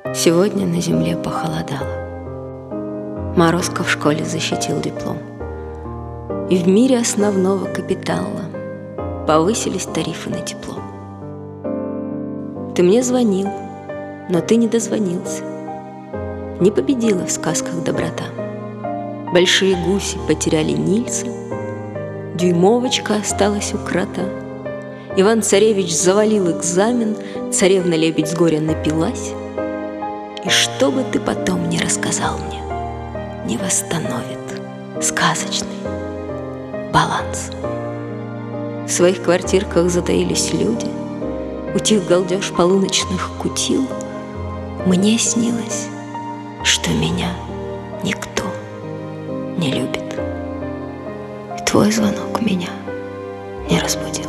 Сегодня на земле похолодало. Морозко в школе защитил диплом. И в мире основного капитала повысились тарифы на тепло. Ты мне звонил, но ты не дозвонился. Не победила в сказках доброта. Большие гуси потеряли Нильса, дюймовочка осталась у крота. Иван-царевич завалил экзамен, царевна-лебедь с горя напилась. И что бы ты потом не рассказал мне, не восстановит сказочный баланс. В своих квартирках затаились люди, утих галдеж полуночных кутил. Мне снилось, что меня никто не любит, и твой звонок меня не разбудил.